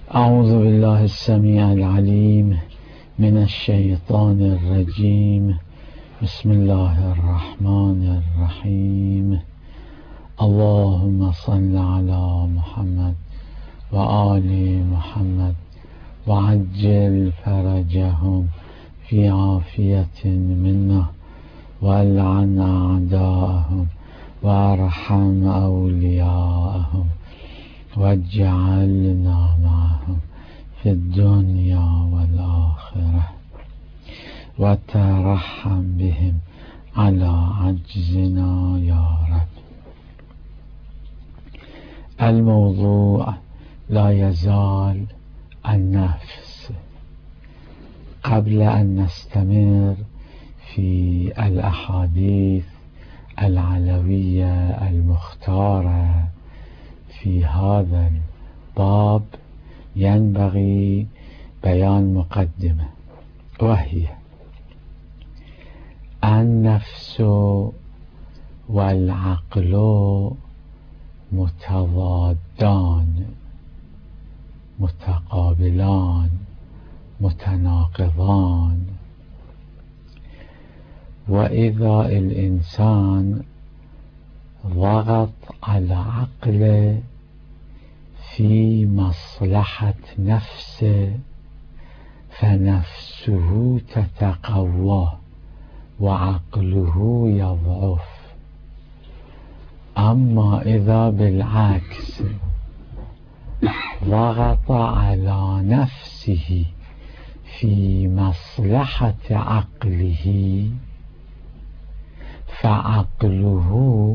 أعوذ بالله السميع العليم من الشيطان الرجيم. بسم الله الرحمن الرحيم. اللهم صل على محمد وآل محمد وعجل فرجهم في عافية منا، والعن أعداءهم وارحم أولياءهم، واجعلنا معهم في الدنيا والآخرة، وترحم بهم على عجزنا يا رب. الموضوع لا يزال النفس. قبل أن نستمر في الأحاديث العلوية المختارة في هذا الباب ينبغي بيان مقدمة، وهي النفس والعقل متضادان متقابلان متناقضان، وإذا الإنسان ضغط على عقله في مصلحة نفسه فنفسه تتقوى وعقله يضعف. أما إذا بالعكس ضغط على نفسه في مصلحة عقله فعقله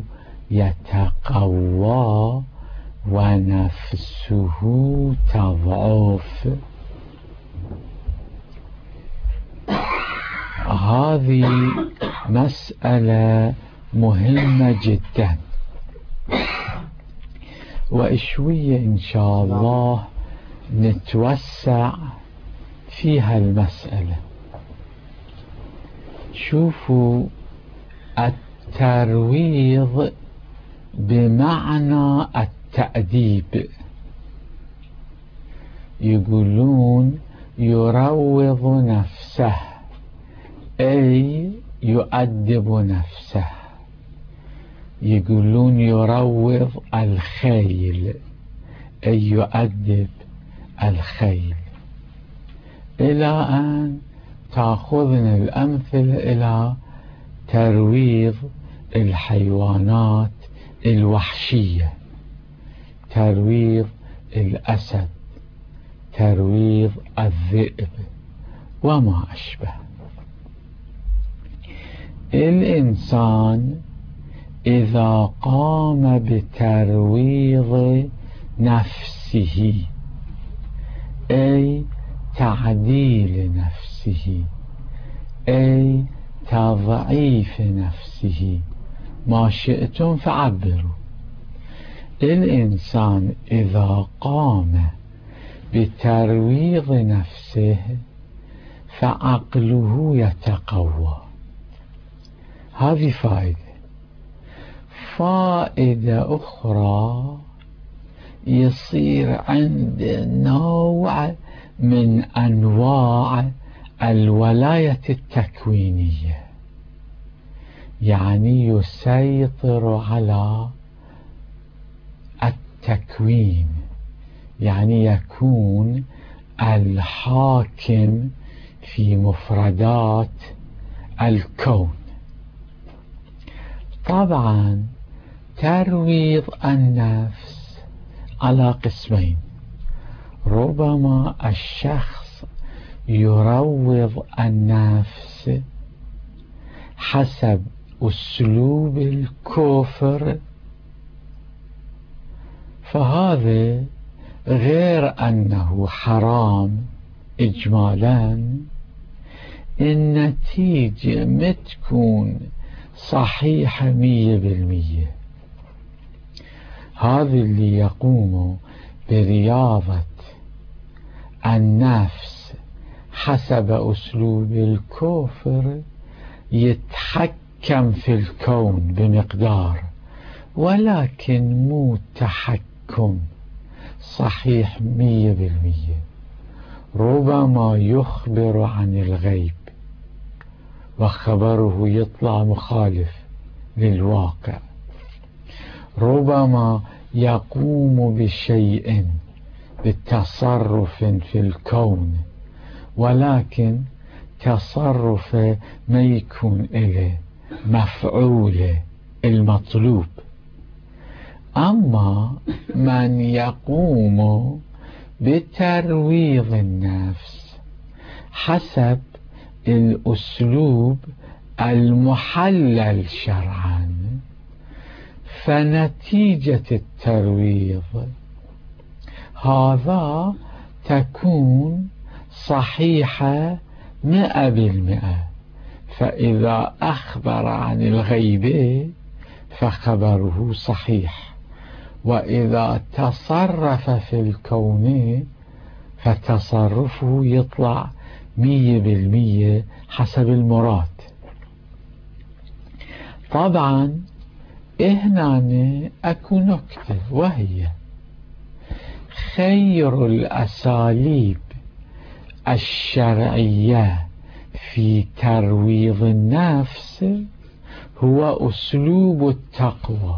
يتقوى ونفسه تضعف. هذه مسألة مهمة جدا، وشوية إن شاء الله نتوسع فيها المسألة. شوفوا، الترويض بمعنى التأديب، يقولون يروض نفسه أي يؤدب نفسه. يقولون يروض الخيل أي يؤدب الخيل، إلى أن تأخذنا الأمثلة إلى ترويض الحيوانات الوحشية، ترويض الأسد، ترويض الذئب وما أشبه. الإنسان إذا قام بترويض نفسه أي تعديل نفسه أي تضعيف نفسه، ما شئتم فعبروا. الإنسان إذا قام بترويض نفسه فعقله يتقوى. هذه فائدة أخرى، يصير عند نوع من أنواع الولاية التكوينية، يعني يسيطر على التكوين، يعني يكون الحاكم في مفردات الكون. طبعا ترويض النفس على قسمين، ربما الشخص يروض النفس حسب أسلوب الكفر، فهذا غير أنه حرام إجمالا، النتيجة متكون صحيحة 100%. هذا اللي يقوم برياضة النفس حسب أسلوب الكفر يتحكم في الكون بمقدار، ولكن مو تحكم صحيح 100%. ربما يخبر عن الغيب وخبره يطلع مخالف للواقع، ربما يقوم بشيء بتصرف في الكون ولكن تصرف ما يكون له مفعول المطلوب. أما من يقوم بترويض النفس حسب الأسلوب المحلل شرعا، فنتيجة الترويض هذا تكون صحيحة 100%. فإذا أخبر عن الغيب فخبره صحيح، وإذا تصرف في الكون فتصرفه يطلع 100% حسب المراد. طبعا هنا أكو نكتة، وهي خير الأساليب الشرعية في ترويض النفس هو أسلوب التقوى،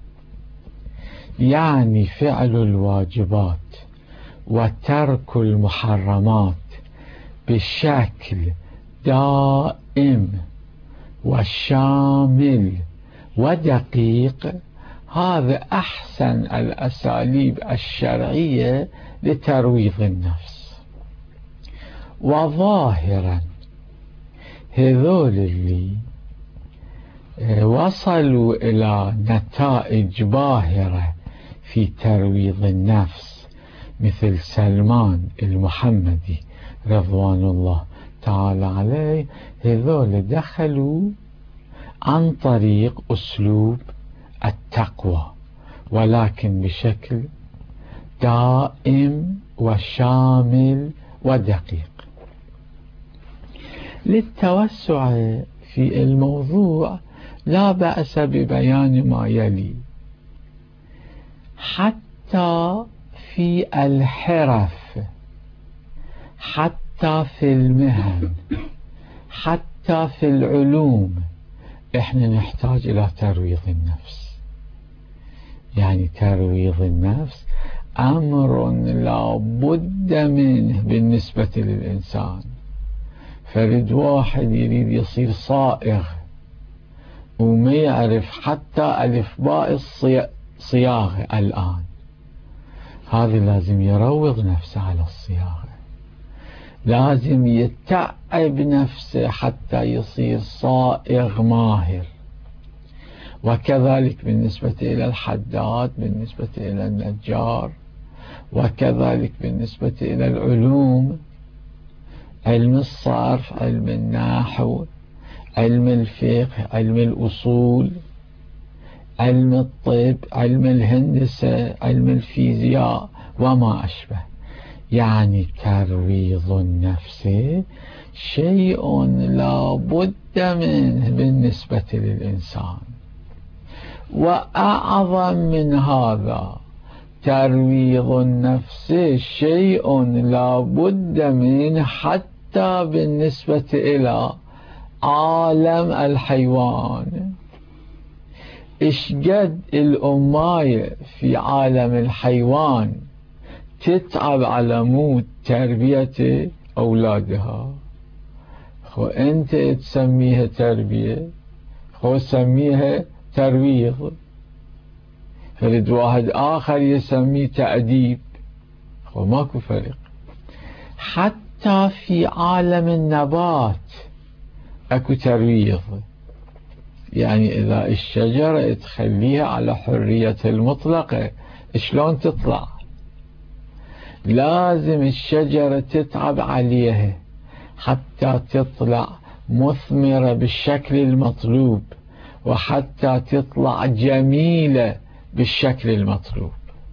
يعني فعل الواجبات وترك المحرمات بشكل دائم وشامل ودقيق. هذا أحسن الأساليب الشرعية لترويض النفس. وظاهرا هذول اللي وصلوا إلى نتائج باهرة في ترويض النفس مثل سلمان المحمدي رضوان الله تعالى عليه، هذول دخلوا عن طريق أسلوب التقوى ولكن بشكل دائم وشامل ودقيق. للتوسع في الموضوع لا بأس ببيان ما يلي. حتى في الحرف، حتى في المهن، حتى في العلوم احنا نحتاج إلى ترويض النفس. يعني ترويض النفس أمر لا بد منه بالنسبة للإنسان. فرد واحد يريد يصير صائغ وما يعرف حتى ألف باء الصياغة الآن، هذا لازم يروض نفسه على الصياغة، لازم يتعب نفسه حتى يصير صائغ ماهر. وكذلك بالنسبة إلى الحداد، بالنسبة إلى النجار، وكذلك بالنسبة إلى العلوم، علم الصرف، علم النحو، علم الفقه، علم الأصول، علم الطب، علم الهندسة، علم الفيزياء وما أشبه. يعني ترويض النفس شيء لا بد منه بالنسبة للإنسان. وأعظم من هذا، ترويض النفس شيء لا بد منه حتى بالنسبة إلى عالم الحيوان. إشقد الأماية في عالم الحيوان تتعب على مود تربية أولادها، خو أنت تسميها تربية، خو سميها ترويض. فرد واحد آخر يسميه تأديب، خو ماكو فرق. حتى في عالم النبات أكو ترويض. يعني إذا الشجرة تخليها على حرية المطلقة شلون تطلع؟ لازم الشجرة تتعب عليها حتى تطلع مثمرة بالشكل المطلوب، وحتى تطلع جميلة بالشكل المطلوب.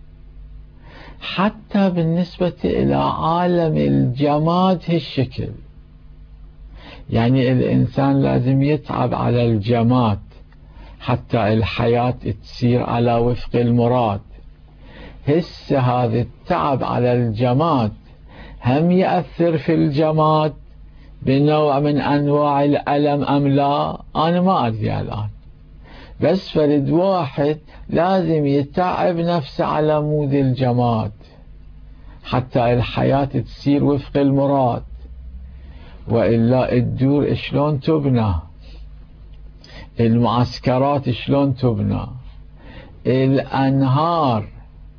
حتى بالنسبة إلى عالم الجماد هالشكل. يعني الإنسان لازم يتعب على الجماد حتى الحياة تسير على وفق المراد. هسه هذا التعب على الجماد هم يأثر في الجماد بنوع من أنواع الألم أم لا؟ أنا ما أدري الآن، بس فرد واحد لازم يتعب نفسه على مود الجماد حتى الحياة تصير وفق المراد، وإلا الدور شلون تبنى، المعسكرات شلون تبنى، الأنهار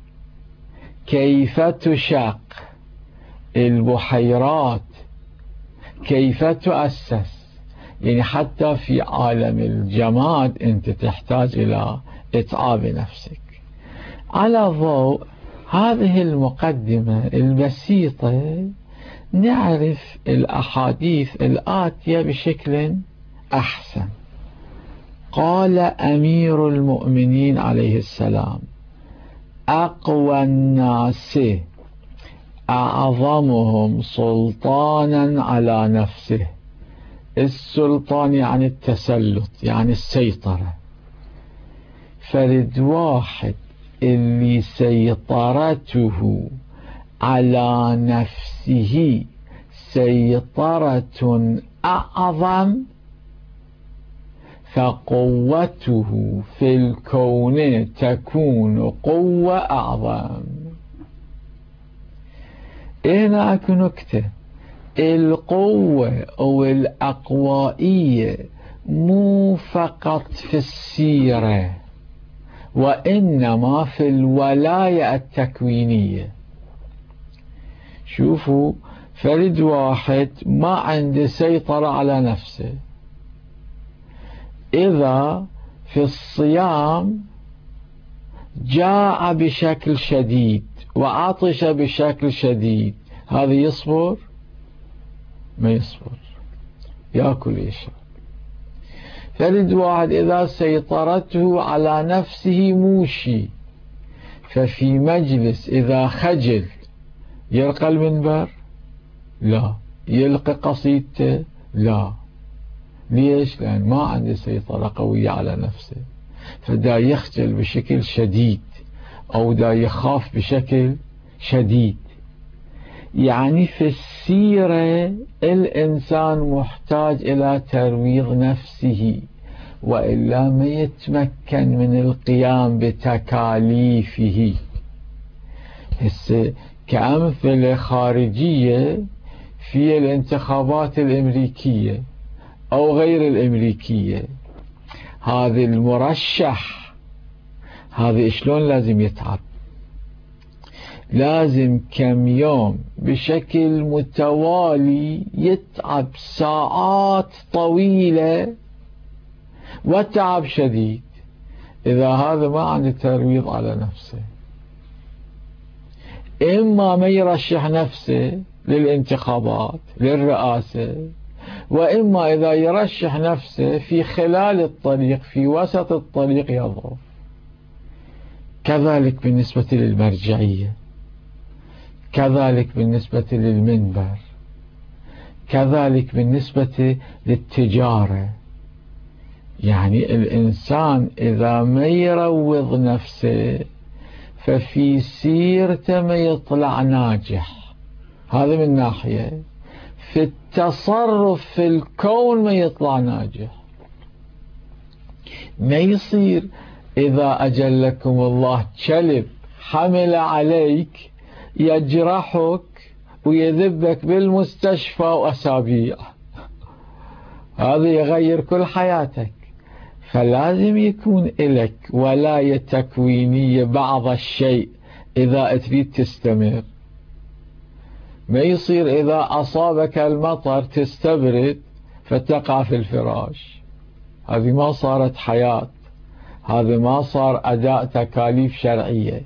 كيف تشق، البحيرات كيف تؤسس. يعني حتى في عالم الجماد أنت تحتاج إلى إتعاب نفسك. على ضوء هذه المقدمة البسيطة نعرف الأحاديث الآتية بشكل أحسن. قال أمير المؤمنين عليه السلام: أقوى الناس أعظمهم سلطانا على نفسه. السلطان يعني التسلط، يعني السيطرة. فرد واحد اللي سيطرته على نفسه سيطرة أعظم، فقوته في الكون تكون قوة أعظم. هنا أكو نكتة: القوة أو الأقوائية مو فقط في السيرة، وإنما في الولاية التكوينية. شوفوا، فرد واحد ما عنده سيطرة على نفسه، إذا في الصيام جاع بشكل شديد وعطش بشكل شديد، هذا يصبر؟ ما يصبر، يأكل يشرب. فرد واحد إذا سيطرته على نفسه موشي، ففي مجلس إذا خجل يرقى المنبر؟ لا. يلقي قصيدته؟ لا. ليش؟ لأن ما عنده سيطرة قوية على نفسه، فدا يخجل بشكل شديد أو دا يخاف بشكل شديد. يعني في السيرة الإنسان محتاج إلى ترويض نفسه، وإلا ما يتمكن من القيام بتكاليفه. هسه كأمثلة خارجية في الانتخابات الأمريكية أو غير الأمريكية، هذا المرشح هذا شلون لازم يتعب؟ لازم كم يوم بشكل متوالي يتعب ساعات طويلة وتعب شديد. إذا هذا ما عنده ترويض على نفسه، إما ما يرشح نفسه للانتخابات للرئاسة، وإما إذا يرشح نفسه في خلال الطريق في وسط الطريق يضعف. كذلك بالنسبة للمرجعية، كذلك بالنسبة للمنبر، كذلك بالنسبة للتجارة. يعني الإنسان إذا ما يروض نفسه ففي سيرته ما يطلع ناجح، هذا من ناحية. في التصرف في الكون ما يطلع ناجح. ما يصير إذا أجلكم الله كلب حمل عليك يجرحك ويذبك بالمستشفى وأسابيع، هذا يغير كل حياتك. فلازم يكون لك ولاية تكوينية بعض الشيء إذا تريد تستمر. ما يصير إذا أصابك المطر تستبرد فتقع في الفراش، هذه ما صارت حياة، هذا ما صار أداء تكاليف شرعية.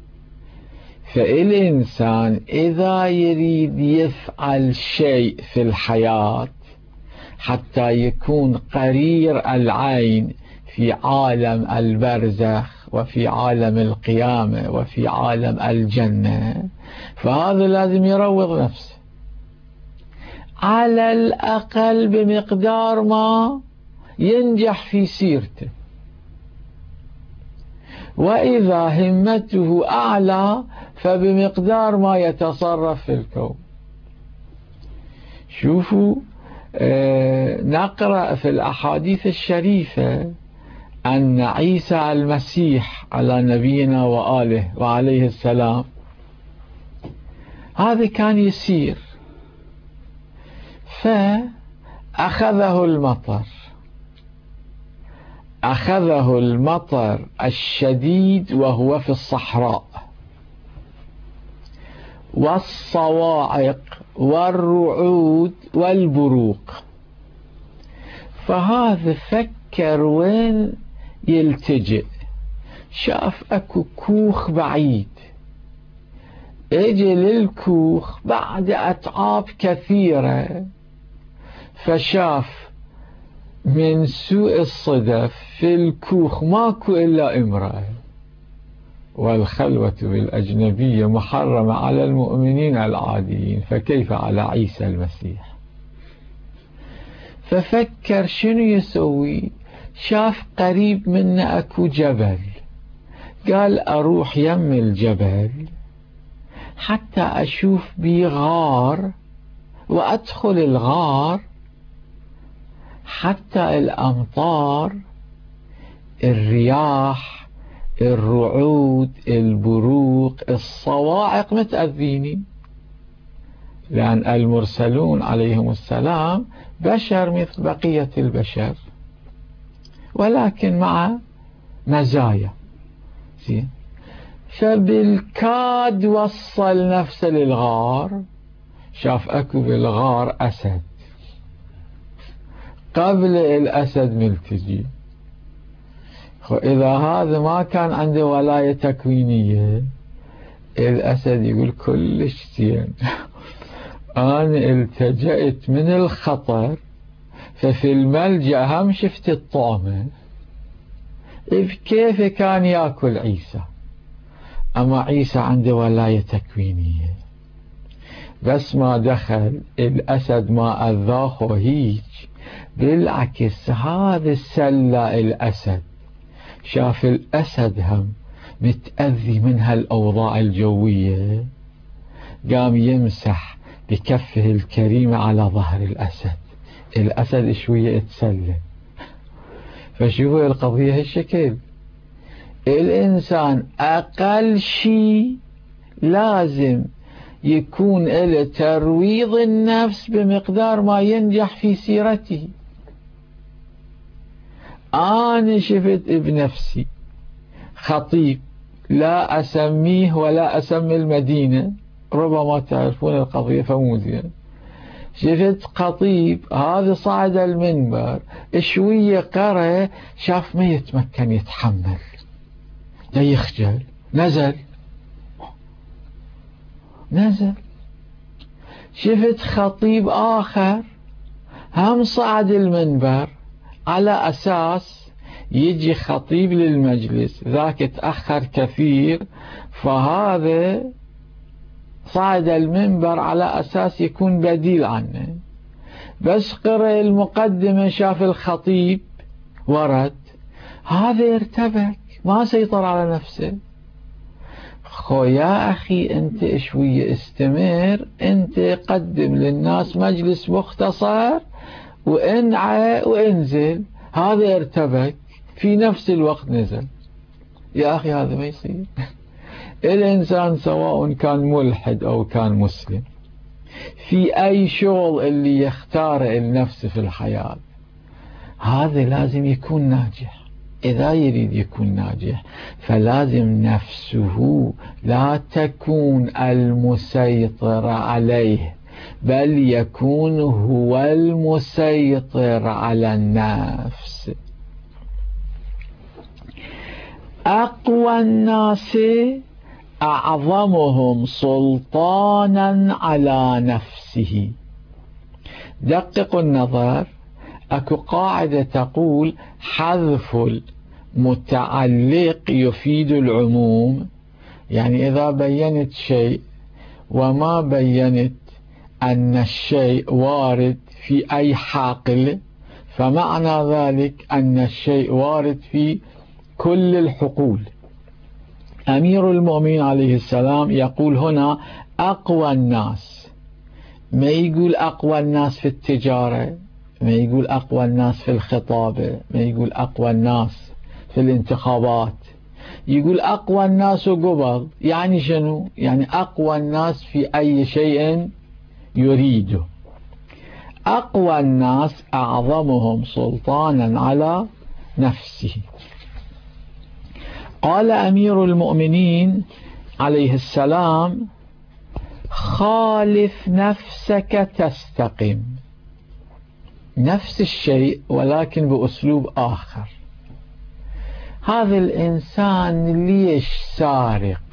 فالإنسان إذا يريد يفعل شيء في الحياة حتى يكون قرير العين في عالم البرزخ وفي عالم القيامة وفي عالم الجنة، فهذا لازم يروض نفسه على الأقل بمقدار ما ينجح في سيرته. وإذا همته أعلى فبمقدار ما يتصرف في الكون. شوفوا، نقرأ في الأحاديث الشريفة أن عيسى المسيح على نبينا وآله وعليه السلام هذا كان يسير، فأخذه المطر الشديد وهو في الصحراء، والصواعق والرعود والبروق. فهذا فكر وين يلتجئ، شاف اكو كوخ بعيد، اجي للكوخ بعد اتعاب كثيرة، فشاف من سوء الصدف في الكوخ ماكو إلا امرأة، والخلوة بالأجنبية محرمة على المؤمنين العاديين، فكيف على عيسى المسيح؟ ففكر شنو يسوي، شاف قريب منه أكو جبل، قال أروح يم الجبل حتى أشوف بي غار وأدخل الغار، حتى الأمطار، الرياح، الرعود، البروق، الصواعق متأذيني، لأن المرسلون عليهم السلام بشر مثل بقية البشر، ولكن مع مزايا. فبالكاد وصل نفسه للغار، شاف أكو بالغار أسد، قبل الأسد ملتجي. إذا هذا ما كان عنده ولاية تكوينية، الأسد يقول كلش زين، أنا التجأت من الخطر، ففي الملجأ هم شفت الطعمة، كيف كان يأكل عيسى؟ أما عيسى عنده ولاية تكوينية، بس ما دخل الأسد ما أذاخه هيج، بالعكس هذا سلى الأسد، شاف الأسد هم متأذي من هالأوضاع الجوية، قام يمسح بكفه الكريمة على ظهر الأسد، الأسد شوية اتسلى. فشوفوا القضية هالشكل، الإنسان أقل شيء لازم يكون له ترويض النفس بمقدار ما ينجح في سيرته. أنا شفت بنفسي خطيب، لا أسميه ولا أسمي المدينة، ربما تعرفون القضية فمو زين، شفت خطيب هذا صعد المنبر شوية قرأ، شاف ما يتمكن يتحمل، لا يخجل، نزل. شفت خطيب آخر هم صعد المنبر على أساس يجي خطيب للمجلس، ذاك تأخر كثير، فهذا صعد المنبر على أساس يكون بديل عنه، بس قرأ المقدمة شاف الخطيب ورد، هذا ارتبك ما سيطر على نفسه. يا أخي أنت شوية استمر، أنت قدم للناس مجلس مختصر وانعى وانزل، هذا ارتبك في نفس الوقت نزل. يا أخي هذا ما يصير. الإنسان سواء كان ملحد أو كان مسلم، في أي شغل اللي يختاره النفس في الحياة، هذا لازم يكون ناجح. إذا يريد يكون ناجح فلازم نفسه لا تكون المسيطر عليه، بل يكون هو المسيطر على النفس. أقوى الناس أعظمهم سلطانا على نفسه. دققوا النظر، أكو قاعدة تقول حذف المتعلق يفيد العموم، يعني إذا بينت شيء وما بينت أن الشيء وارد في أي حاقل، فمعنى ذلك أن الشيء وارد في كل الحقول. أمير المؤمنين عليه السلام يقول هنا أقوى الناس، ما يقول أقوى الناس في التجارة، ما يقول أقوى الناس في الخطابة، ما يقول أقوى الناس في الانتخابات، يقول أقوى الناس قبل. يعني شنو؟ يعني أقوى الناس في أي شيء يريده. أقوى الناس أعظمهم سلطانا على نفسه. قال أمير المؤمنين عليه السلام خالف نفسك تستقم. نفس الشيء ولكن بأسلوب آخر. هذا الإنسان ليش سارق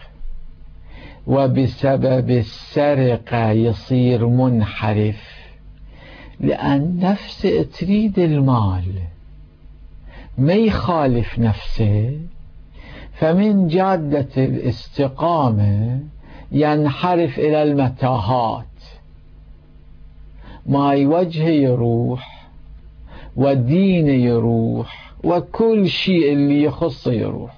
وبسبب السرقة يصير منحرف؟ لأن نفسه تريد المال، ما يخالف نفسه، فمن جادة الاستقامة ينحرف إلى المتاهات، ماي وجهه يروح ودينه يروح وكل شيء اللي يخصه يروح.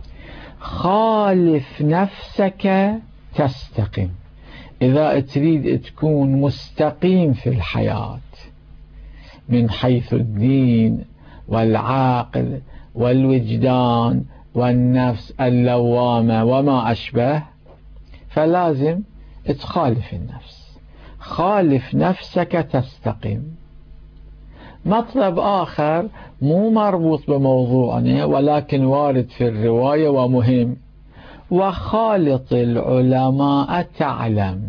خالف نفسك تستقم. إذا تريد تكون مستقيم في الحياة من حيث الدين والعقل والوجدان والنفس اللوامة وما أشبه، فلازم تخالف النفس. خالف نفسك تستقيم. مطلب آخر مو مربوط بموضوعنا ولكن وارد في الرواية ومهم: وخالط العلماء تعلم.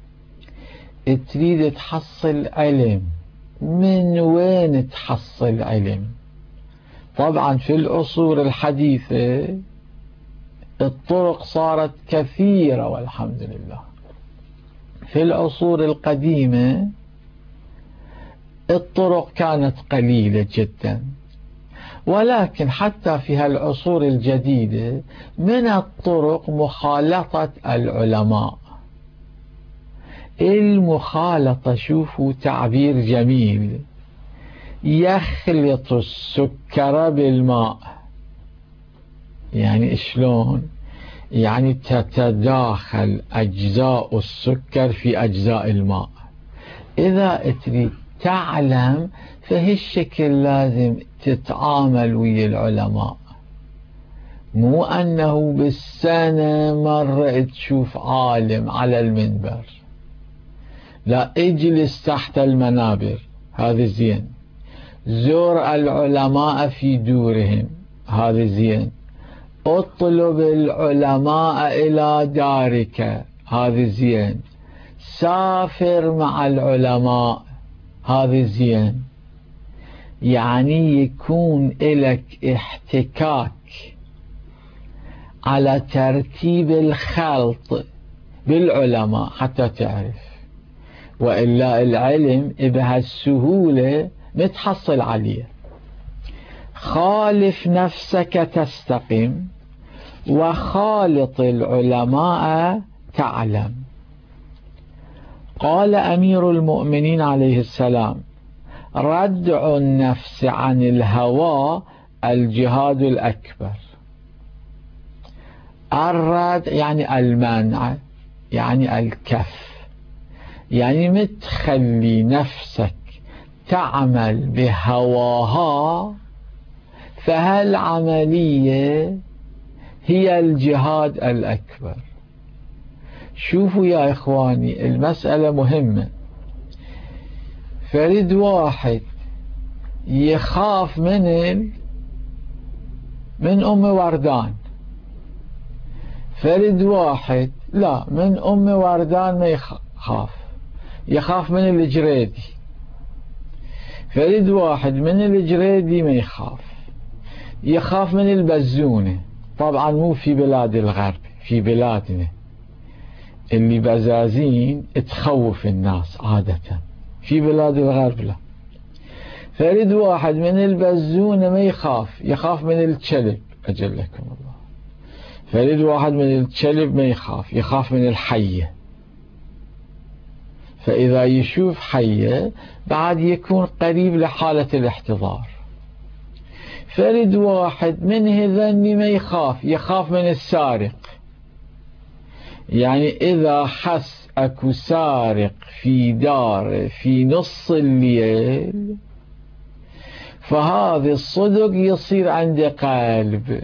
تريد تحصل علم، من وين تحصل علم؟ طبعا في العصور الحديثة الطرق صارت كثيرة والحمد لله. في العصور القديمة الطرق كانت قليلة جدا، ولكن حتى في هالعصور الجديدة من الطرق مخالطة العلماء. المخالطة شوفوا تعبير جميل: يخلط السكر بالماء. يعني شلون؟ يعني تتداخل أجزاء السكر في أجزاء الماء. إذا تريد تعلم فهالشكل لازم تتعامل ويا العلماء، مو أنه بالسنة مرة تشوف عالم على المنبر، لا، اجلس تحت المنابر، هذا زين. زور العلماء في دورهم، هذا زين. اطلب العلماء إلى دارك، هذا زين. سافر مع العلماء، هذا زين. يعني يكون لك احتكاك على ترتيب الخلط بالعلماء حتى تعرف، وإلا العلم بهالسهولة متحصل عليه. خالف نفسك تستقم، وخالط العلماء تعلم. قال أمير المؤمنين عليه السلام ردع النفس عن الهوى الجهاد الأكبر. الردع يعني المنع، يعني الكف، يعني متخلي نفسك تعمل بهواها، فهالعملية هي الجهاد الأكبر. شوفوا يا إخواني، المسألة مهمة. فريد واحد يخاف من أم وردان، فريد واحد لا، من أم وردان ما يخاف من الجريدي. فريد واحد من الجريدي ما يخاف من البزونة. طبعا مو في بلاد الغرب، في بلادنا اللي بزازين تخوف الناس عادة، في بلاد الغرب لا. فريد واحد من البزونة ما يخاف من الكلب، أجلكم الله. فريد واحد من الكلب ما يخاف من الحية. فإذا يشوف حية بعد يكون قريب لحالة الاحتضار. فريد واحد من هذني ما يخاف من السارق، يعني إذا حس أكو سارق في داره في نص الليل، فهذا الصدق يصير عنده قلب،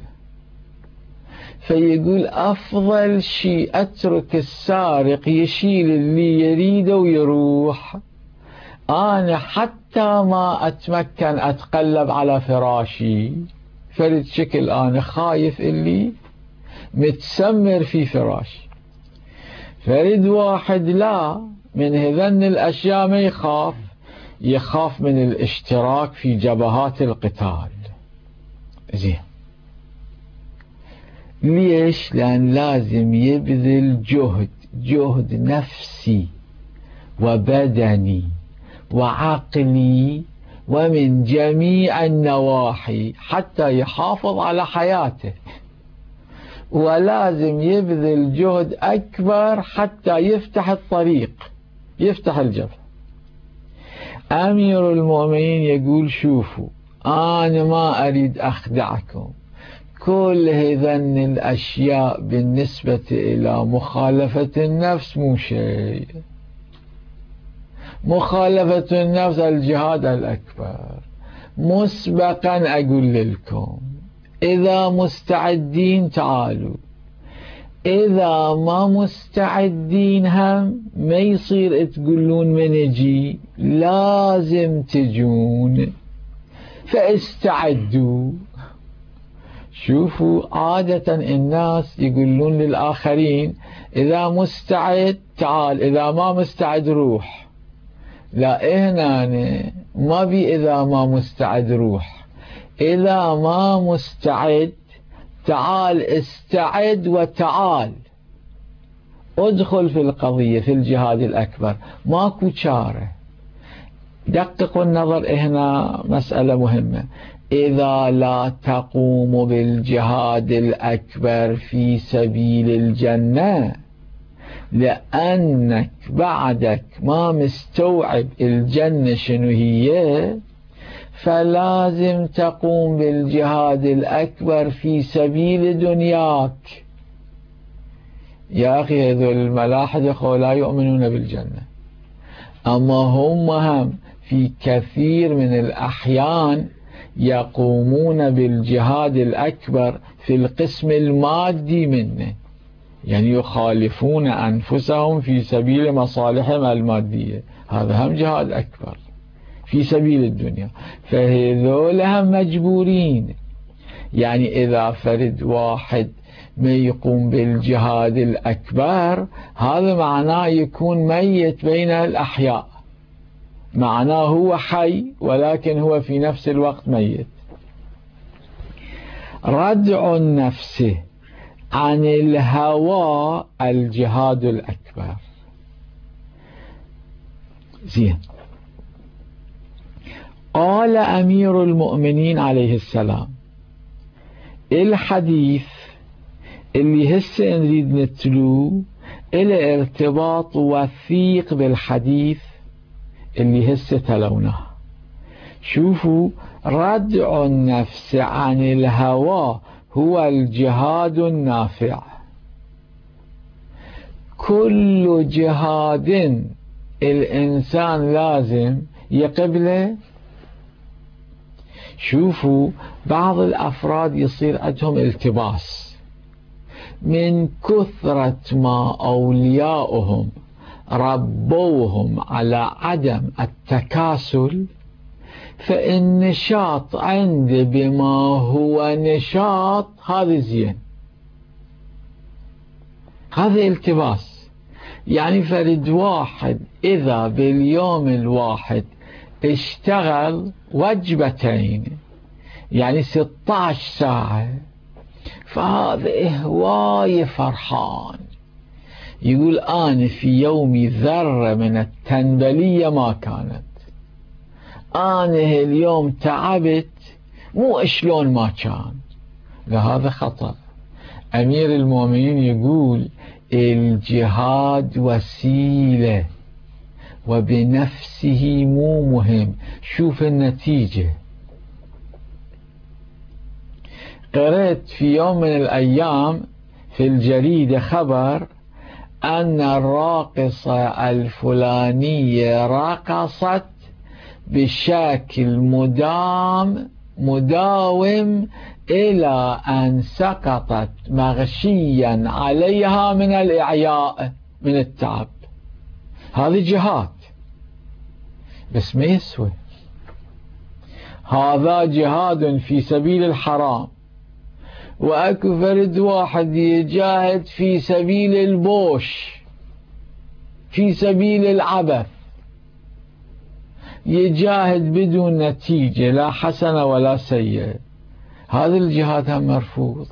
فيقول أفضل شيء أترك السارق يشيل اللي يريده ويروح، أنا حتى ما أتمكن أتقلب على فراشي، فرد شكل أنا خايف اللي متسمر في فراشي. فرد واحد لا، من هذن الأشياء ما يخاف من الاشتراك في جبهات القتال. زين، ليش؟ لأن لازم يبذل جهد نفسي وبدني وعقلي ومن جميع النواحي حتى يحافظ على حياته، ولازم يبذل جهد أكبر حتى يفتح الطريق، يفتح الجبهة. أمير المؤمنين يقول شوفوا، أنا ما أريد أخدعكم، كل هذن الأشياء بالنسبة إلى مخالفة النفس مو شيء. مخالفة النفس الجهاد الأكبر. مسبقا أقول لكم إذا مستعدين تعالوا، إذا ما مستعدين هم ما يصير تقولون من اجي، لازم تجون، فاستعدوا. شوفوا عادة الناس يقولون للآخرين إذا مستعد تعال، إذا ما مستعد روح. لا، هنا ما بي إذا ما مستعد روح، إذا ما مستعد تعال، استعد وتعال، ادخل في القضية في الجهاد الأكبر، ماكو شارة. دققوا النظر، هنا مسألة مهمة، إذا لا تقوم بالجهاد الأكبر في سبيل الجنة لأنك بعدك ما مستوعب الجنة شنو هي، فلازم تقوم بالجهاد الأكبر في سبيل دنياك. يا أخي هذول الملاحدة لا يؤمنون بالجنة، أما هم في كثير من الأحيان يقومون بالجهاد الأكبر في القسم المادي منه، يعني يخالفون أنفسهم في سبيل مصالحهم المادية، هذا هم جهاد أكبر في سبيل الدنيا، فهذول هم مجبورين. يعني إذا فرد واحد ما يقوم بالجهاد الأكبر، هذا معناه يكون ميت بين الأحياء، معناه هو حي ولكن هو في نفس الوقت ميت. ردع النفس عن الهوى الجهاد الأكبر. زين، قال أمير المؤمنين عليه السلام، الحديث اللي هسه نريد نتلوه إلى ارتباط وثيق بالحديث اللي هسه تلوناه. شوفوا، ردع النفس عن الهوى هو الجهاد النافع. كل جهاد الإنسان لازم يقبله. شوفوا، بعض الأفراد يصير عندهم التباس من كثرة ما أولياؤهم ربوهم على عدم التكاسل، فالنشاط عنده بما هو نشاط هذا زين، هذا التباس. يعني فرد واحد إذا باليوم الواحد اشتغل وجبتين، يعني 16 ساعة، فهذا هواية فرحان، يقول أنا في يومي ذرة من التنبلية ما كانت، أنا اليوم تعبت مو شلون ما كان. لهذا خطأ. أمير المؤمنين يقول الجهاد وسيلة وبنفسه مو مهم، شوف النتيجة. قرأت في يوم من الأيام في الجريدة خبر أن الراقصة الفلانية رقصت بشكل مداوم إلى أن سقطت مغشيا عليها من الإعياء، من التعب. هذه جهاد بس ما يسوي. هذا جهاد في سبيل الحرام، وأكو فرد واحد يجاهد في سبيل البوش، في سبيل العبث، يجاهد بدون نتيجة لا حسنة ولا سيئة. هذا الجهاد هم مرفوض،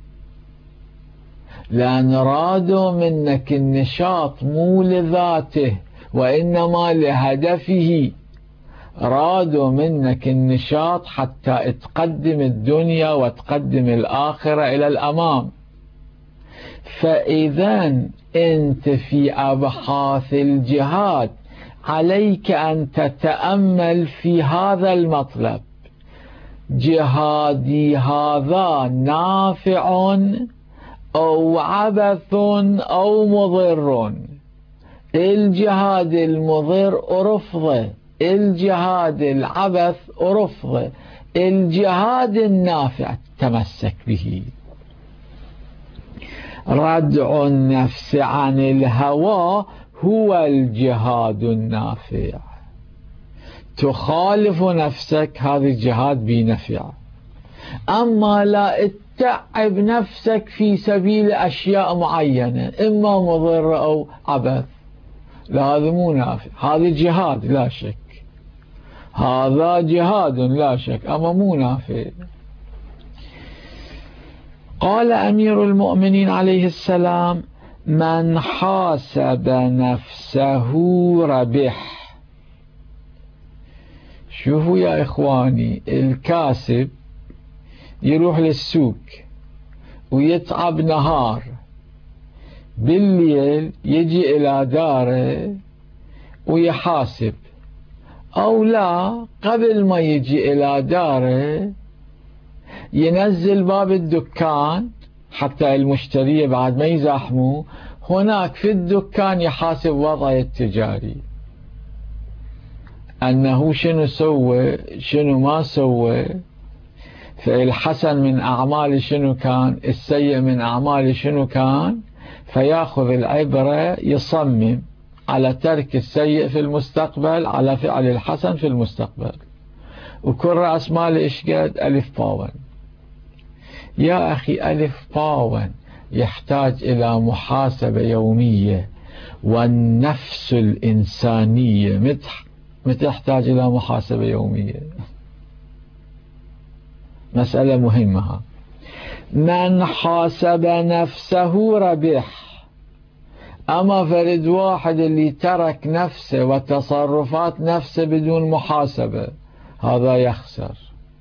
لأن رادوا منك النشاط مو لذاته وإنما لهدفه. رادوا منك النشاط حتى تقدم الدنيا وتقدم الآخرة إلى الأمام. فإذا أنت في أبحاث الجهاد عليك أن تتأمل في هذا المطلب: جهادي هذا نافع أو عبث أو مضر؟ الجهاد المضر أرفضه، الجهاد العبث أرفضه، الجهاد النافع تمسك به. ردع النفس عن الهوى هو الجهاد النافع. تخالف نفسك، هذا الجهاد بنفع. أما لا تتعب نفسك في سبيل أشياء معينة إما مضرة أو عبث، لا، هذا مو نافع. هذا جهاد لا شك، هذا جهاد لا شك، أما مو نافع. قال أمير المؤمنين عليه السلام: من حاسب نفسه ربح. شوفوا يا إخواني، الكاسب يروح للسوق ويتعب نهار، بالليل يجي إلى داره ويحاسب، أو لا، قبل ما يجي إلى داره ينزل باب الدكان حتى المشتري بعد ما يزاحموا، هناك في الدكان يحاسب وضعه التجاري، أنه شنو سوى شنو ما سوى، فالحسن من أعمال شنو كان، السيء من أعمال شنو كان، فيأخذ العبرة، يصمم على ترك السيء في المستقبل، على فعل الحسن في المستقبل. وكل رأس مال إشقد 1000 باون. يا أخي 1000 باون يحتاج إلى محاسبة يومية، والنفس الإنسانية متى تحتاج إلى محاسبة يومية؟ مسألة مهمة. من حاسب نفسه ربح. أما فرد واحد اللي ترك نفسه وتصرفات نفسه بدون محاسبة، هذا يخسر.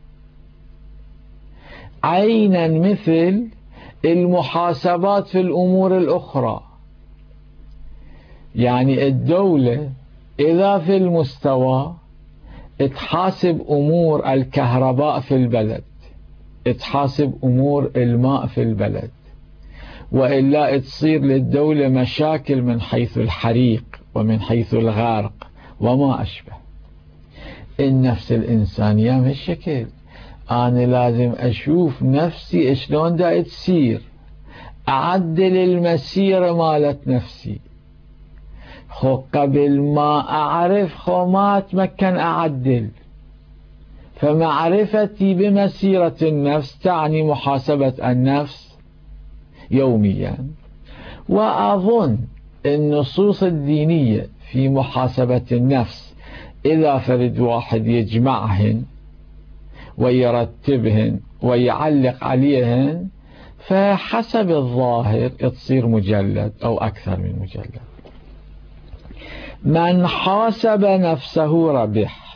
عينا مثل المحاسبات في الأمور الأخرى. يعني الدولة إذا في المستوى تحاسب أمور الكهرباء في البلد، تحاسب أمور الماء في البلد، وإلا تصير للدولة مشاكل من حيث الحريق ومن حيث الغرق وما أشبه. النفس الإنسانية مش شكل، أنا لازم أشوف نفسي شلون دا تسير، أعدل المسيرة مالت نفسي. خو قبل ما أعرف خو ما أتمكن أعدل. فمعرفتي بمسيرة النفس تعني محاسبة النفس يوميا. وأظن النصوص الدينية في محاسبة النفس إذا فرد واحد يجمعهن ويرتبهن ويعلق عليهن، فحسب الظاهر تصير مجلد أو أكثر من مجلد. من حاسب نفسه ربح.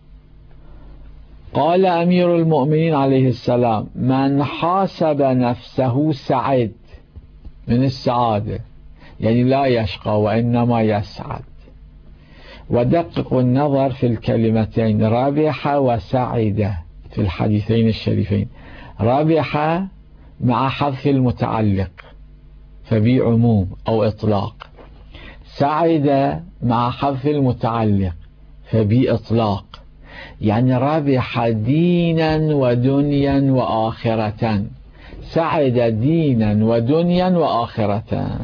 قال أمير المؤمنين عليه السلام: من حاسب نفسه سعد. من السعادة يعني لا يشقى وإنما يسعد. ودققوا النظر في الكلمتين ربح وسعد في الحديثين الشريفين. ربح مع حذف المتعلق فبي عموم أو إطلاق، سعد مع حذف المتعلق فبإطلاق، يعني ربح دينا ودنيا وآخرة، سعد دينا ودنيا وآخرة.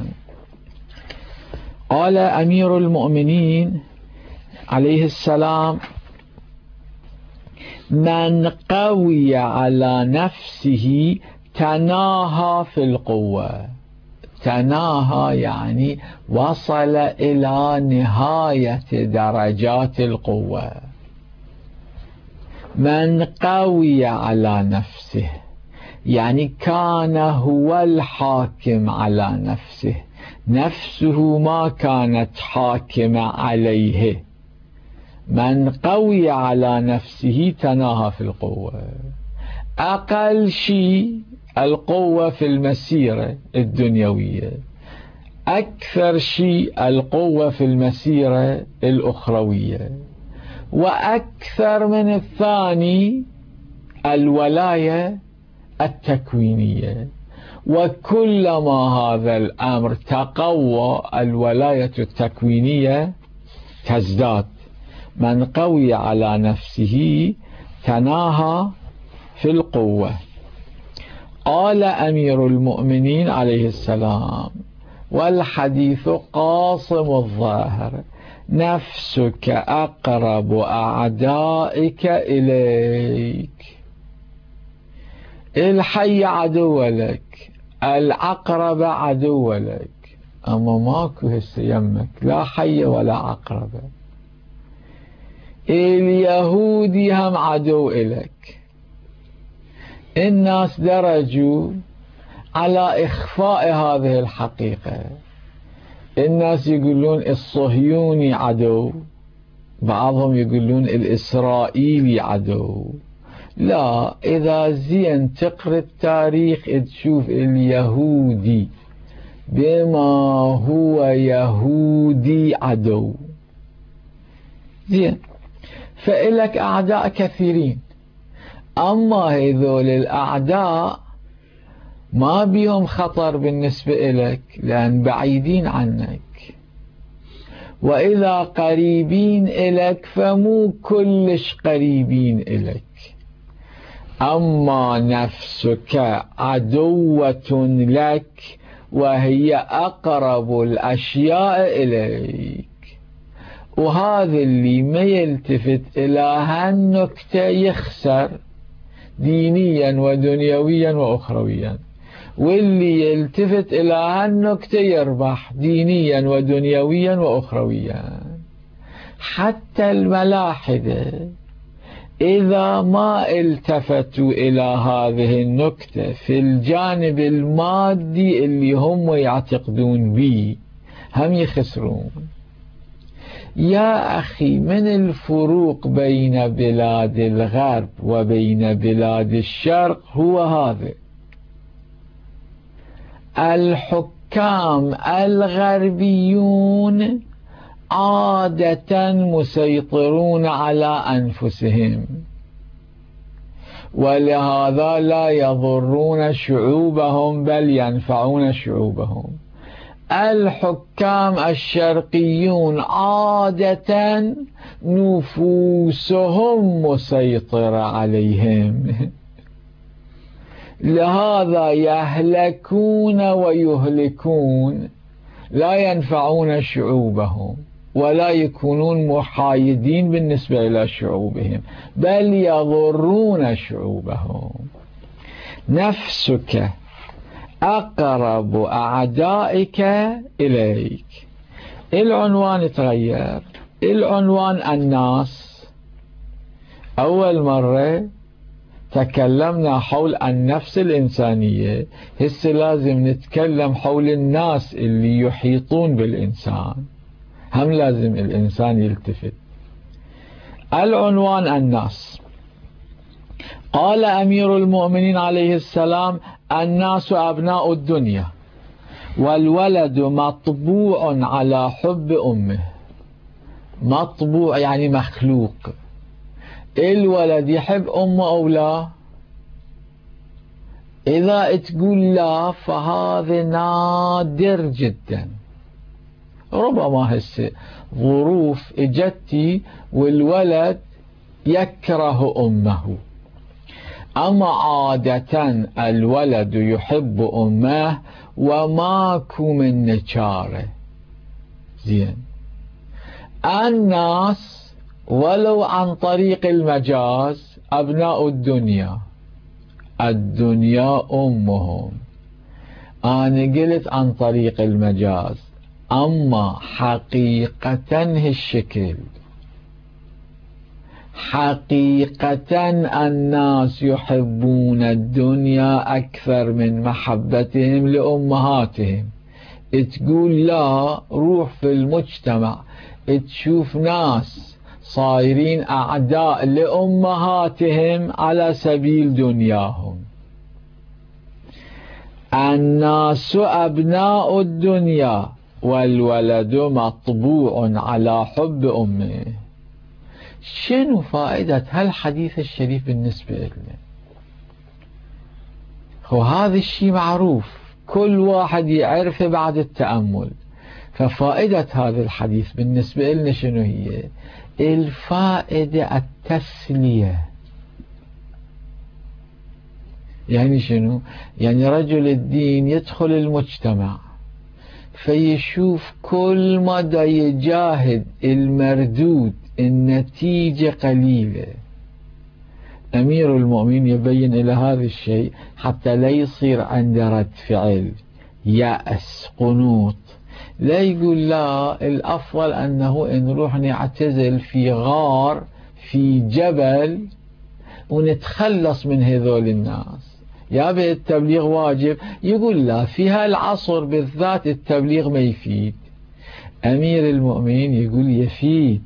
قال أمير المؤمنين عليه السلام: من قوي على نفسه تناهى في القوة. تناهى يعني وصل إلى نهاية درجات القوة. من قوي على نفسه يعني كان هو الحاكم على نفسه، نفسه ما كانت حاكمة عليه. من قوي على نفسه تناهى في القوة. أقل شيء القوة في المسيرة الدنيوية، أكثر شيء القوة في المسيرة الأخروية، وأكثر من الثاني الولاية التكوينية. وكلما هذا الأمر تقوى الولاية التكوينية تزداد. من قوي على نفسه تناهى في القوة. قال أمير المؤمنين عليه السلام: والحديث قاصم الظاهر، نفسك أقرب أعدائك إليك. الحي عدو لك، العقرب عدو لك، أما ماكو هسه يمك لا حي ولا عقرب. اليهودي هم عدو إلك. الناس درجوا على إخفاء هذه الحقيقة. الناس يقولون الصهيوني عدو، بعضهم يقولون الإسرائيلي عدو. لا، إذا زين تقرأ التاريخ تشوف اليهودي بما هو يهودي عدو. زين، فإلك أعداء كثيرين، أما هذول الأعداء ما بيهم خطر بالنسبة إلك لأن بعيدين عنك، وإذا قريبين إلك فمو كلش قريبين إلك. أما نفسك عدوة لك وهي أقرب الأشياء إليك. وهذا اللي ما يلتفت إلى هالنكتة يخسر دينيا ودنيويا وأخرويا، واللي يلتفت إلى هالنكتة يربح دينيا ودنيويا وأخرويا. حتى الملاحدة إذا ما التفتوا إلى هذه النكتة في الجانب المادي اللي هم يعتقدون به هم يخسرون. يا أخي، من الفروق بين بلاد الغرب وبين بلاد الشرق هو هذا: الحكام الغربيون عادة مسيطرون على أنفسهم، ولهذا لا يضرون شعوبهم بل ينفعون شعوبهم. الحكام الشرقيون عادة نفوسهم مسيطرة عليهم، لهذا يهلكون ويهلكون، لا ينفعون شعوبهم ولا يكونون محايدين بالنسبة إلى شعوبهم بل يضرون شعوبهم. نفسك أقرب أعدائك إليك. العنوان تغير، العنوان الناس. أول مرة تكلمنا حول النفس الإنسانية، هسه لازم نتكلم حول الناس اللي يحيطون بالإنسان، هم لازم الإنسان يلتفت. العنوان الناس. قال أمير المؤمنين عليه السلام: الناس أبناء الدنيا، والولد مطبوع على حب أمه. مطبوع يعني مخلوق. الولد يحب أمه أو لا؟ إذا تقول لا فهذا نادر جدا، ربما هسه ظروف اجتي والولد يكره أمه، أما عادة الولد يحب أمه وماكو من نشاره. زين، الناس ولو عن طريق المجاز أبناء الدنيا، الدنيا أمهم. أنا قلت عن طريق المجاز، أما حقيقة الشكل، حقيقة الناس يحبون الدنيا أكثر من محبتهم لأمهاتهم. تقول لا، روح في المجتمع تشوف ناس صايرين أعداء لأمهاتهم على سبيل دنياهم. الناس أبناء الدنيا والولد مطبوع على حب أمه. شنو فائدة هالحديث الشريف بالنسبة لنا؟ وهذا الشيء معروف، كل واحد يعرفه بعد التأمل. ففائدة هذا الحديث بالنسبة لنا شنو هي؟ الفائدة التسلية. يعني شنو؟ يعني رجل الدين يدخل المجتمع فيشوف كل مدى يجاهد المردود النتيجة قليلة. أمير المؤمنين يبين إلى هذا الشيء حتى لا يصير عنده رد فعل، يأس، قنوط. لا يقول لا، الأفضل أنه نروح نعتزل في غار في جبل ونتخلص من هذول الناس. يا التبليغ واجب، يقول لا، في هالعصر بالذات التبليغ ما يفيد. أمير المؤمنين يقول يفيد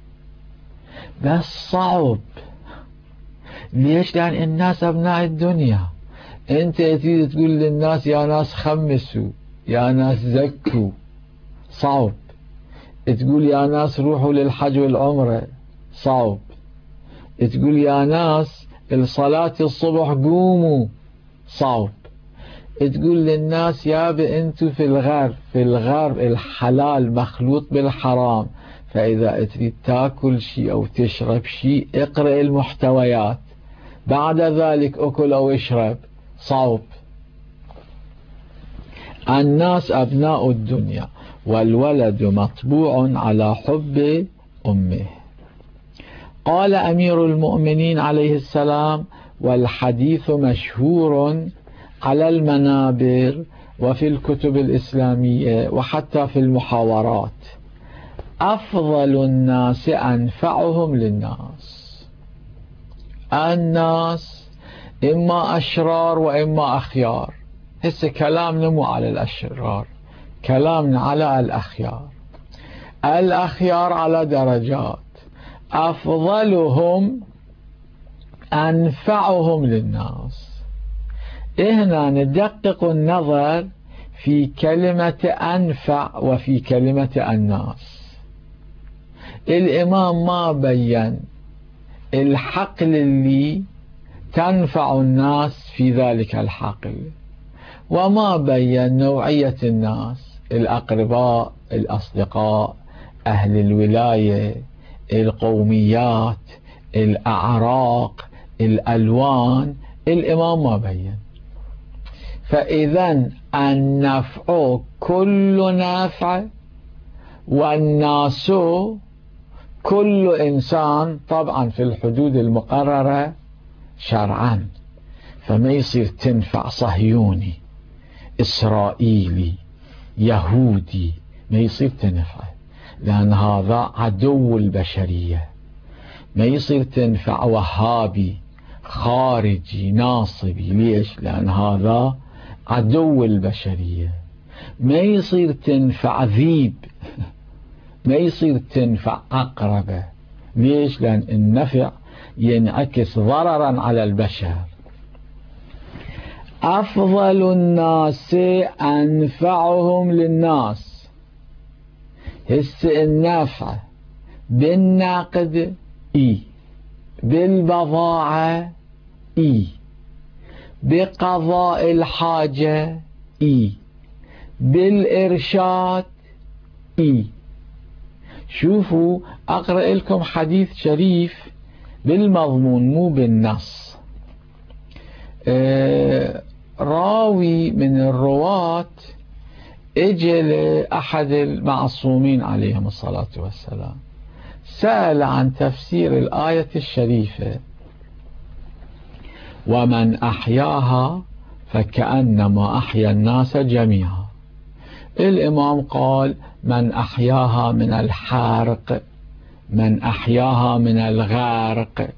بس صعب. ليش؟ لأن الناس أبناء الدنيا. أنت تريد تقول للناس يا ناس خمسوا، يا ناس زكوا، صعب. تقول يا ناس روحوا للحج والعمرة، صعب. تقول يا ناس الصلاة الصبح قوموا، صعب. تقول للناس يا انتوا في الغرب الحلال مخلوط بالحرام، فإذا تريد تاكل شيء أو تشرب شيء اقرأ المحتويات، بعد ذلك أكل أو اشرب، صعب. الناس أبناء الدنيا والولد مطبوع على حب أمه. قال أمير المؤمنين عليه السلام: والحديث مشهور على المنابر وفي الكتب الإسلامية وحتى في المحاورات: أفضل الناس أنفعهم للناس. الناس إما أشرار وإما أخيار. هسه كلامنا مو على الأشرار، كلامنا على الأخيار. الأخيار على درجات، أفضلهم أنفعهم للناس. هنا ندقق النظر في كلمة أنفع وفي كلمة الناس. الإمام ما بين الحقل اللي تنفع الناس في ذلك الحقل، وما بين نوعية الناس: الأقرباء، الأصدقاء، أهل الولاية، القوميات، الأعراق، الألوان. الإمام ما بين. فإذا النفع كل نافع، والناس كل إنسان، طبعا في الحدود المقررة شرعا. فما يصير تنفع صهيوني، إسرائيلي، يهودي، ما يصير تنفع، لأن هذا عدو البشرية. ما يصير تنفع وهابي، خارجي، ناصبي. ليش؟ لأن هذا عدو البشرية. ما يصير تنفع ذيب، ما يصير تنفع عقربة. ليش؟ لأن النفع ينعكس ضررا على البشر. أفضل الناس أنفعهم للناس. هسه النفع بالنقد بالبضاعة بقضاء الحاجة بالإرشاد شوفوا أقرأ لكم حديث شريف بالمضمون مو بالنص. راوي من الرواة اجى لأحد المعصومين عليهم الصلاة والسلام، سأل عن تفسير الآية الشريفة: ومن أحياها فكأنما أحيا الناس جميعا. الإمام قال: من أحياها من الحرق، من أحياها من الغرق.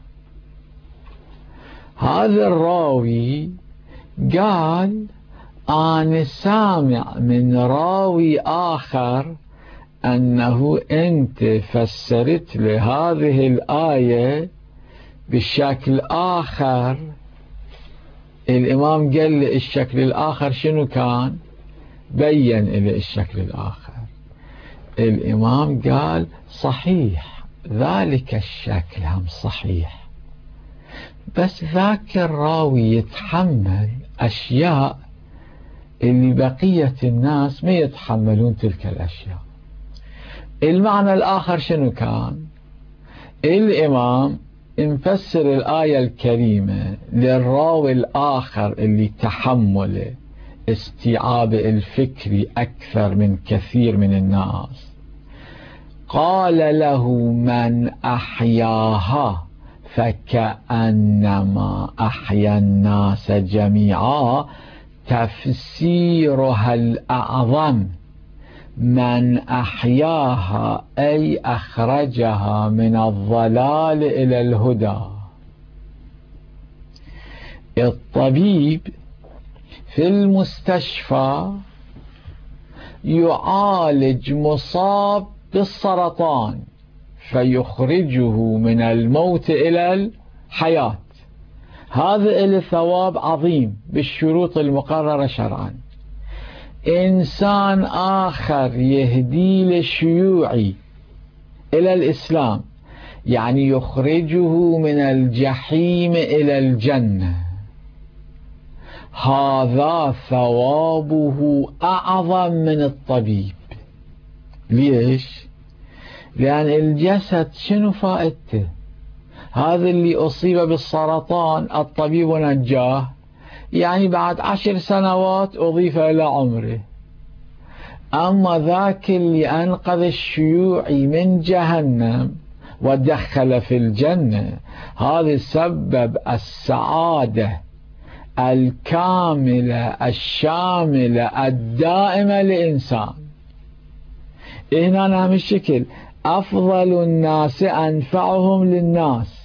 هذا الراوي قال: أنا سامع من راوي آخر أنه أنت فسرت لهذه الآية بشكل آخر. الإمام قال لي الشكل الآخر شنو كان؟ بين إلى الشكل الآخر. الإمام قال: صحيح، ذلك الشكل هم صحيح، بس ذاك الراوي يتحمل أشياء اللي بقية الناس ما يتحملون تلك الأشياء. المعنى الآخر شنو كان؟ الإمام مفسر الآية الكريمة للراوي الآخر اللي تحمله استيعاب الفكر أكثر من كثير من الناس، قال له: من أحياها فكأنما أحيا الناس جميعا. تفسيرها الأعظم: من أحياها أي أخرجها من الضلال إلى الهدى. الطبيب في المستشفى يعالج مصاب بالسرطان فيخرجه من الموت إلى الحياة، هذا له ثواب عظيم بالشروط المقررة شرعا. إنسان آخر يهدي الشيوعي إلى الإسلام، يعني يخرجه من الجحيم إلى الجنة، هذا ثوابه أعظم من الطبيب. ليش؟ لأن الجسد شنو فائدته؟ هذا اللي أصيب بالسرطان الطبيب نجاه، يعني بعد 10 سنوات أضيف إلى عمره. أما ذاك اللي أنقذ الشيوعي من جهنم ودخل في الجنة، هذا سبب السعادة الكاملة الشاملة الدائمة لإنسان. هنا نعم الشكل: أفضل الناس أنفعهم للناس،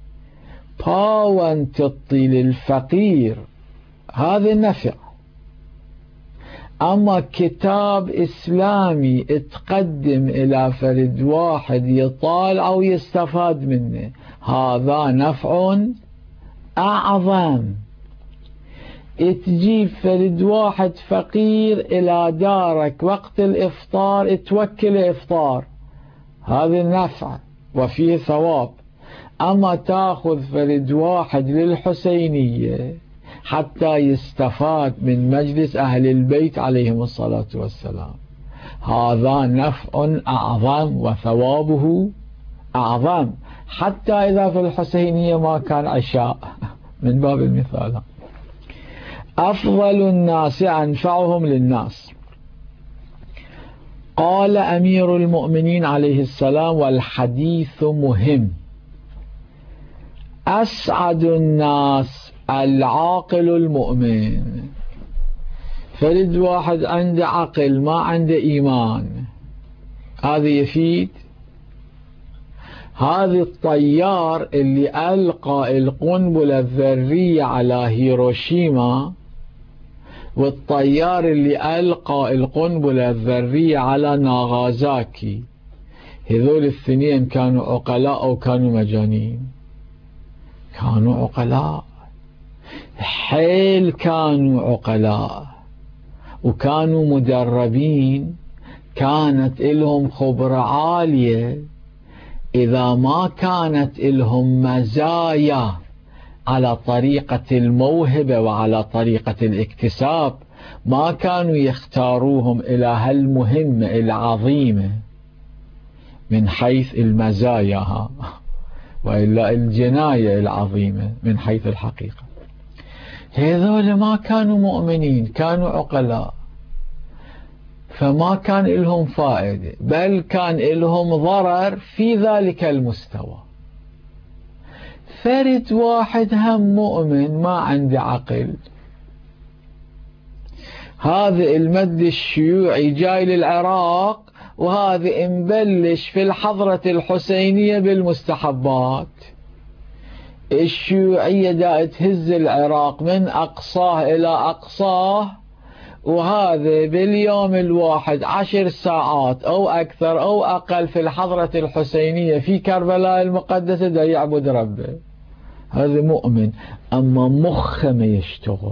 باون تطي للفقير، هذا النفع. أما كتاب إسلامي اتقدم إلى فرد واحد يطالع ويستفاد منه، هذا نفع أعظم. تجيب فرد واحد فقير إلى دارك وقت الإفطار، توكل إفطار، هذا النفع وفيه ثواب. أما تأخذ فرد واحد للحسينية حتى يستفاد من مجلس أهل البيت عليهم الصلاة والسلام، هذا نفع أعظم وثوابه أعظم، حتى إذا في الحسينية ما كان عشاء من باب المثال. أفضل الناس أنفعهم للناس. قال أمير المؤمنين عليه السلام، والحديث مهم: أسعد الناس العاقل المؤمن. فرد واحد عنده عقل ما عنده إيمان، هذا يفيد؟ هذا الطيار اللي ألقى القنبلة الذرية على هيروشيما والطيار اللي ألقى القنبلة الذرية على ناغازاكي، هذول الاثنين كانوا عقلاء أو كانوا مجانين؟ كانوا عقلاء، حيل كانوا عقلاء، وكانوا مدربين، كانت لهم خبرة عالية. إذا ما كانت لهم مزايا على طريقة الموهبة وعلى طريقة الاكتساب ما كانوا يختاروهم إلى هالمهمة العظيمة من حيث المزايا وإلا الجناية العظيمة من حيث الحقيقة. هذول ما كانوا مؤمنين، كانوا عقلاء، فما كان لهم فائدة، بل كان لهم ضرر في ذلك المستوى. فرد واحد هم مؤمن ما عنده عقل، هذا المد الشيوعي جاي للعراق، وهذا مبلش في الحضرة الحسينية بالمستحبات. الشيوعية دا تهز العراق من أقصاه إلى أقصاه، وهذا باليوم الواحد 10 ساعات أو أكثر أو أقل في الحضرة الحسينية في كربلاء المقدسة دا يعبد ربه. هذا مؤمن أما مخه ما يشتغل،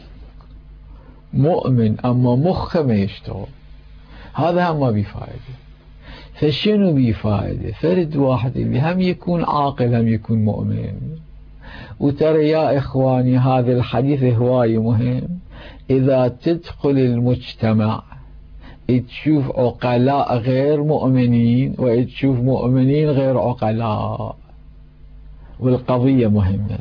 مؤمن أما مخه ما يشتغل، هذا هم ما بفائدة. فشنو بفائدة؟ فرد واحد اللي هم يكون عاقل هم يكون مؤمن. وترى يا إخواني هذا الحديث هواي مهم. إذا تدخل المجتمع تشوف عقلاء غير مؤمنين وتشوف مؤمنين غير عقلاء، والقضية مهمة.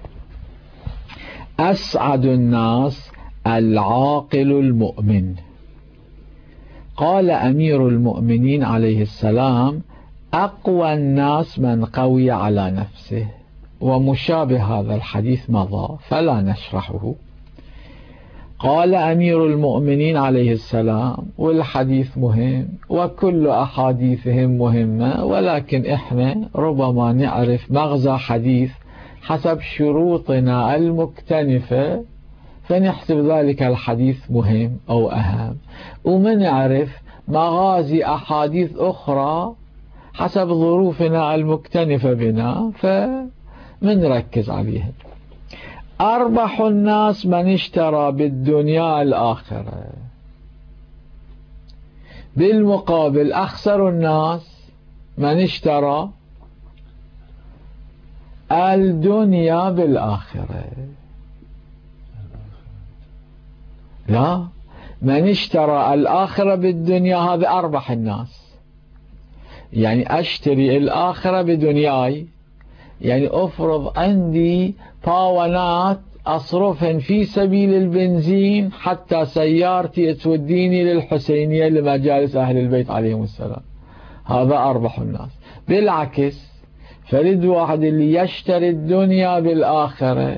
أسعد الناس العاقل المؤمن. قال أمير المؤمنين عليه السلام: أقوى الناس من قوي على نفسه. ومشابه هذا الحديث مضى فلا نشرحه. قال أمير المؤمنين عليه السلام، والحديث مهم وكل أحاديثهم مهمة، ولكن إحنا ربما نعرف مغزى حديث حسب شروطنا المكتنفة فنحسب ذلك الحديث مهم أو أهم، ومنعرف مغازي أحاديث أخرى حسب ظروفنا المكتنفة بنا فمنركز عليها. أربح الناس من اشترى بالدنيا الآخرة. بالمقابل أخسر الناس من اشترى الدنيا بالآخرة. لا، من اشترى الآخرة بالدنيا هذا أربح الناس. يعني أشتري الآخرة بدنياي، يعني أفرض عندي باونات أصرفهن في سبيل البنزين حتى سيارتي توديني للحسينية لمجالس أهل البيت عليهم السلام، هذا أربح الناس. بالعكس فرد واحد اللي يشتري الدنيا بالآخرة،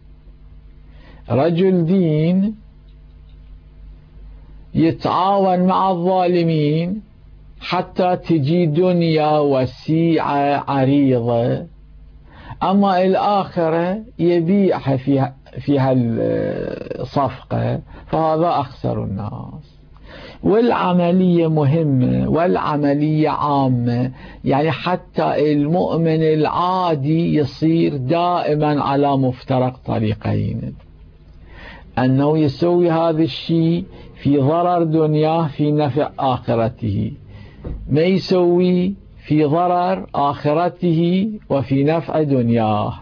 رجل دين يتعاون مع الظالمين حتى تجي دنيا وسيعة عريضة، أما الآخرة يبيعها فيها الصفقة، فهذا أخسر الناس. والعملية مهمة والعملية عامة، يعني حتى المؤمن العادي يصير دائما على مفترق طريقين، أنه يسوي هذا الشيء في ضرر دنياه في نفع آخرته، ما يسوي في ضرر آخرته وفي نفع دنياه.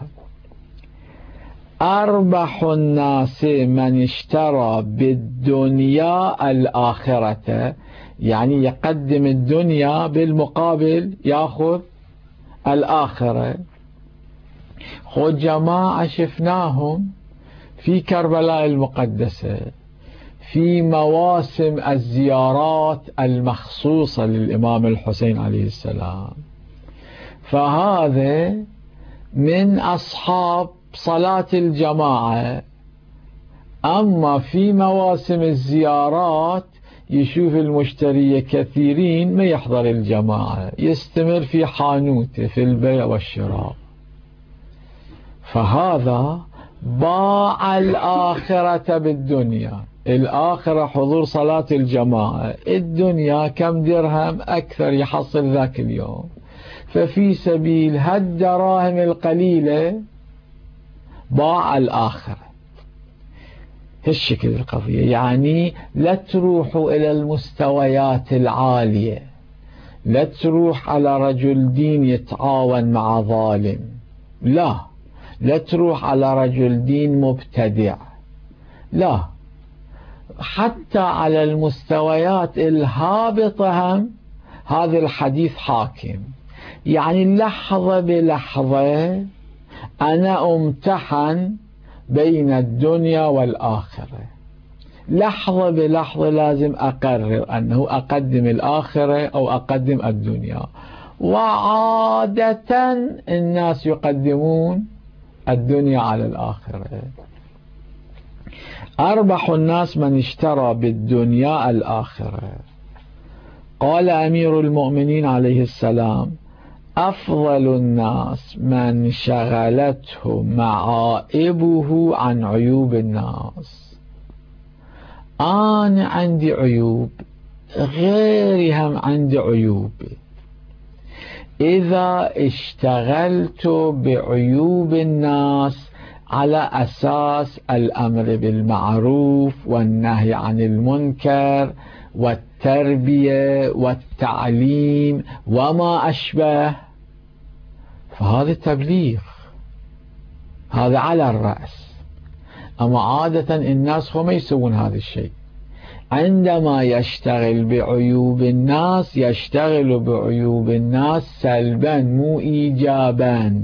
أربح الناس من اشترى بالدنيا الآخرة، يعني يقدم الدنيا بالمقابل يأخذ الآخرة. خذ جماعة شفناهم في كربلاء المقدسة في مواسم الزيارات المخصوصة للإمام الحسين عليه السلام، فهذا من أصحاب صلاة الجماعة. أما في مواسم الزيارات يشوف المشتري كثيرين ما يحضر الجماعة، يستمر في حانوته في البيع والشراء، فهذا باع الآخرة بالدنيا. الآخرة حضور صلاة الجماعة، الدنيا كم درهم أكثر يحصل ذاك اليوم، ففي سبيل هالدراهم القليلة باع الآخرة. هالشكل القضية. يعني لا تروحوا إلى المستويات العالية، لا تروح على رجل دين يتعاون مع ظالم، لا تروح على رجل دين مبتدع، لا، حتى على المستويات الهابطة هم هذا الحديث حاكم. يعني لحظة بلحظة أنا أمتحن بين الدنيا والآخرة، لحظة بلحظة لازم أقرر أنه أقدم الآخرة أو أقدم الدنيا. وعادة الناس يقدمون الدنيا على الآخرة. أربح الناس من اشترى بالدنيا الآخرة. قال أمير المؤمنين عليه السلام: أفضل الناس من شغلته معائبه عن عيوب الناس. أنا عندي عيوب، غيري هم عندي عيوب. إذا اشتغلت بعيوب الناس على أساس الأمر بالمعروف والنهي عن المنكر والتربية والتعليم وما أشبه، فهذا تبليغ، هذا على الرأس. أما عادة الناس هم يسوون هذا الشيء. عندما يشتغل بعيوب الناس يشتغل بعيوب الناس سلبا مو إيجابا،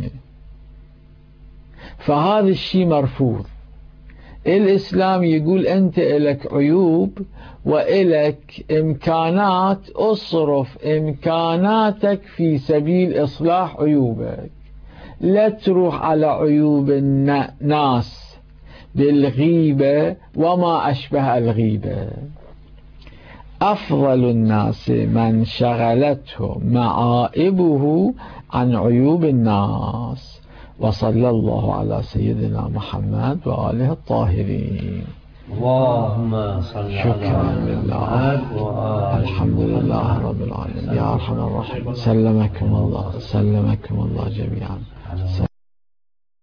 فهذا الشيء مرفوض. الإسلام يقول أنت إلك عيوب وإلك إمكانات، أصرف إمكاناتك في سبيل إصلاح عيوبك، لا تروح على عيوب الناس بالغيبة وما أشبه الغيبة. أفضل الناس من شغلته معائبه عن عيوب الناس. وصلى الله على سيدنا محمد وآله الطاهرين. اللهم صل شكرا لله. الحمد لله رب العالمين. يا أرحم الراحمين. سلمكم الله، سلمكم الله جميعا.